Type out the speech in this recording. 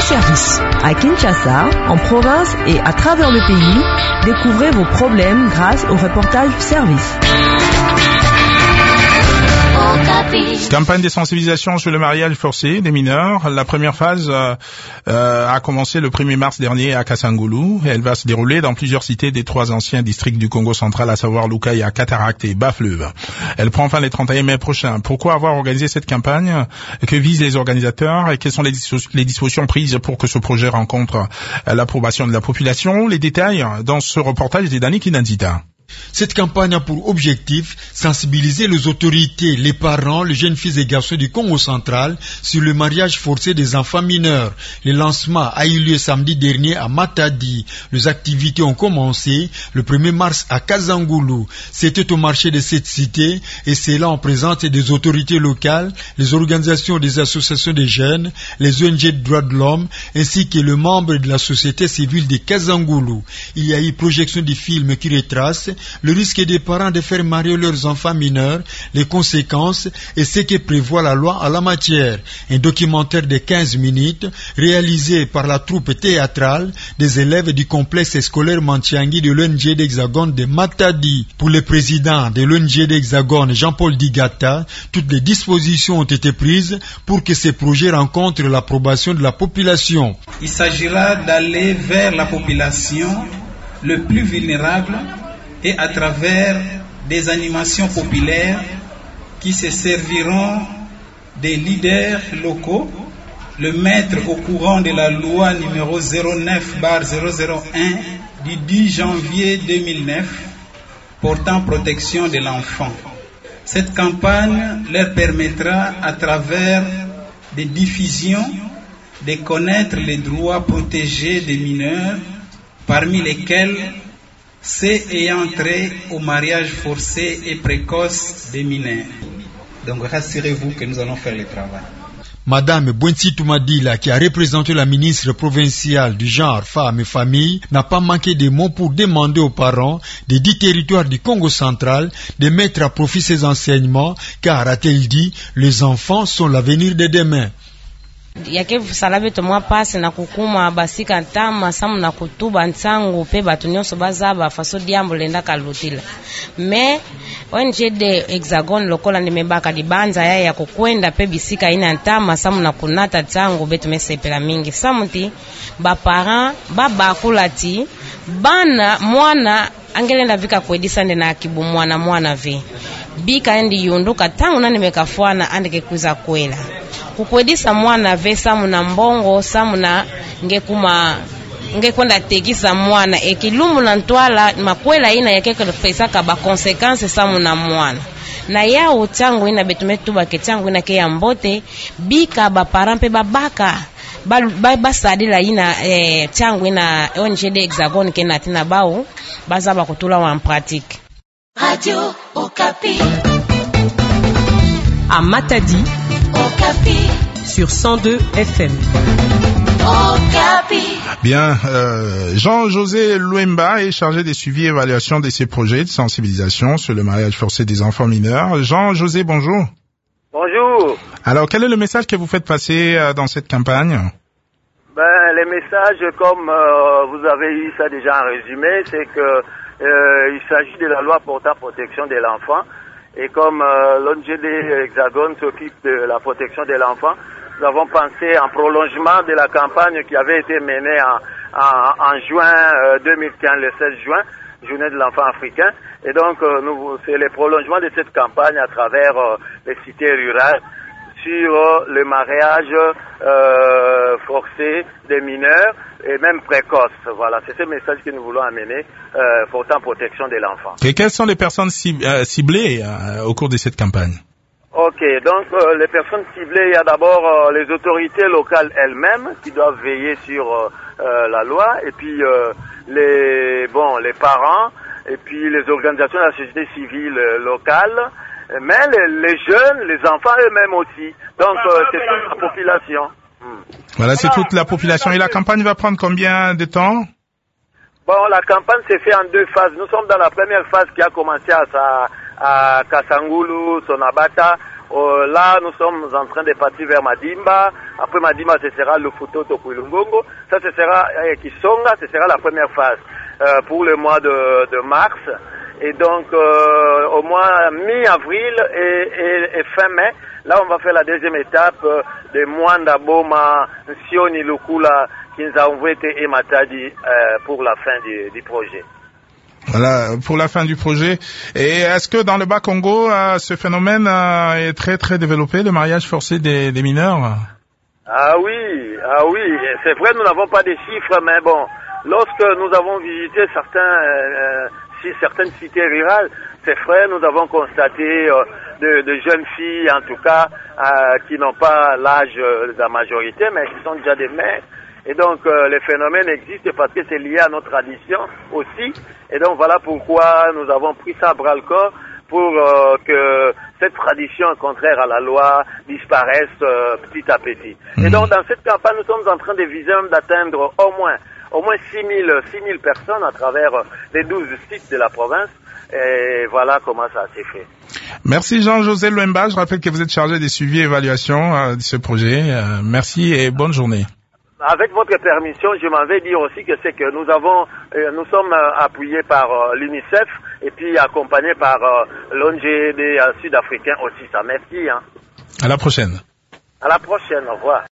service. À Kinshasa, en province et à travers le pays, découvrez vos problèmes grâce au reportage service. Campagne de sensibilisation sur le mariage forcé des mineurs. La première phase a commencé le 1er mars dernier à Kasangulu. Elle va se dérouler dans plusieurs cités des 3 anciens districts du Congo central, à savoir Lukaya, Cataract et Bas-Fleuve. Elle prend fin les 31 mai prochains. Pourquoi avoir organisé cette campagne? Que visent les organisateurs et quelles sont les dispositions prises pour que ce projet rencontre l'approbation de la population? Les détails dans ce reportage d'Edani Kinanzita. Cette campagne a pour objectif sensibiliser les autorités, les parents, les jeunes filles et garçons du Congo central sur le mariage forcé des enfants mineurs. Le lancement a eu lieu samedi dernier à Matadi. Les activités ont commencé le 1er mars à Kasangulu. C'était au marché de cette cité et c'est là en présence des autorités locales, les organisations des associations des jeunes, les ONG de droits de l'homme ainsi que les membres de la société civile de Kasangulu. Il y a eu projection de films qui retracent le risque des parents de faire marier leurs enfants mineurs, les conséquences et ce que prévoit la loi en la matière. Un documentaire de 15 minutes réalisé par la troupe théâtrale des élèves du complexe scolaire Mantiangui de l'ONG d'Hexagone de Matadi. Pour le président de l'ONG d'Hexagone, Jean-Paul Digata, toutes les dispositions ont été prises pour que ces projets rencontrent l'approbation de la population. Il s'agira d'aller vers la population le plus vulnérable et à travers des animations populaires qui se serviront des leaders locaux, le mettre au courant de la loi numéro 09/001 du 10 janvier 2009 portant protection de l'enfant. Cette campagne leur permettra à travers des diffusions de connaître les droits protégés des mineurs, parmi lesquels c'est ayant trait au mariage forcé et précoce des mineurs. Donc rassurez-vous que nous allons faire le travail. Madame Bwensi Toumadila, qui a représenté la ministre provinciale du genre, femmes et famille, n'a pas manqué de mots pour demander aux parents des 10 territoires du Congo central de mettre à profit ces enseignements, car, a-t-elle dit, les enfants sont l'avenir de demain. Yake salabe to mwa pasi na kukuma basika ntama samu na kutuba ntangu pe batu nyonso bazaba faso diambo lenda kalutila me ONG de Hexagone lokola nimebaka dibanza ya kukwenda pe bisika ina ntama samu na kunata tangu betu mesepela mingi samuti ba parents baba kulati bana mwana angelenda vika kwedisa nde na kibu mwana ve bika endi yunduka tangu na nimekafwana andike kuza kwela kukwedisa mwana ve samu na mbongo samu na ngekwenda tekisa mwana ekilumu na ntwala makwela ina yakeke pesaka ba consequences samu na mwana na yao tangu ina betumetuba ke tangu ina ke ya mbote bika ba parampe babaka basadila ina tangu ina ONG de Hexagone ke natina bao bazaba kutula wa en pratique. Radio Okapi. À Matadi, Okapi. Sur 102 FM. Okapi. Bien, Jean-José Louemba est chargé des suivis et évaluations de ces projets de sensibilisation sur le mariage forcé des enfants mineurs. Jean-José, bonjour. Bonjour. Alors, quel est le message que vous faites passer dans cette campagne? Les messages, comme vous avez eu ça déjà en résumé, c'est que il s'agit de la loi portant protection de l'enfant. Et comme l'ONG de Hexagone s'occupe de la protection de l'enfant, nous avons pensé en prolongement de la campagne qui avait été menée en juin 2015, le 16 juin, journée de l'enfant africain. Et donc, c'est le prolongement de cette campagne à travers les cités rurales sur le mariage forcé des mineurs et même précoce. Voilà, c'est ce message que nous voulons amener portant protection de l'enfant. Et quelles sont les personnes ciblées au cours de cette campagne? Ok, donc les personnes ciblées, il y a d'abord les autorités locales elles-mêmes qui doivent veiller sur la loi, et puis les parents, et puis les organisations de la société civile locale, mais les jeunes, les enfants eux-mêmes aussi. Donc c'est toute la population. Voilà, c'est toute la population. Et la campagne va prendre combien de temps? Bon, la campagne s'est faite en 2 phases. Nous sommes dans la première phase qui a commencé à Kasangulu, Sonabata, Là, nous sommes en train de partir vers Madimba. Après Madimba, ce sera le Futo Topulungongo. Ça, ce sera Kisonga, ce sera la première phase pour le mois de mars. Et donc, au mois mi-avril et fin mai, là, on va faire la deuxième étape de Mwanda Boma, Sioni Lukula, Kinzaumwete et Matadi pour la fin du projet. Voilà, pour la fin du projet. Et est-ce que dans le Bas-Congo, ce phénomène est très très développé, le mariage forcé des mineurs? Ah oui, c'est vrai, nous n'avons pas de chiffres, mais bon, lorsque nous avons visité certaines cités rurales, c'est vrai, nous avons constaté de jeunes filles, en tout cas, qui n'ont pas l'âge de la majorité, mais qui sont déjà des mères. Et donc, les phénomènes existent parce que c'est lié à notre tradition aussi. Et donc, voilà pourquoi nous avons pris ça à bras-le-corps pour que cette tradition contraire à la loi disparaisse petit à petit. Et donc, dans cette campagne, nous sommes en train de viser d'atteindre au moins 6 000 personnes à travers les 12 sites de la province. Et voilà comment ça s'est fait. Merci Jean-José Luemba. Je rappelle que vous êtes chargé des suivis et évaluations de ce projet. Merci et bonne journée. Avec votre permission, je m'en vais dire aussi que c'est que nous sommes appuyés par l'UNICEF et puis accompagnés par l'ONG des Sud-Africains aussi. Ça, merci. À la prochaine. À la prochaine. Au revoir.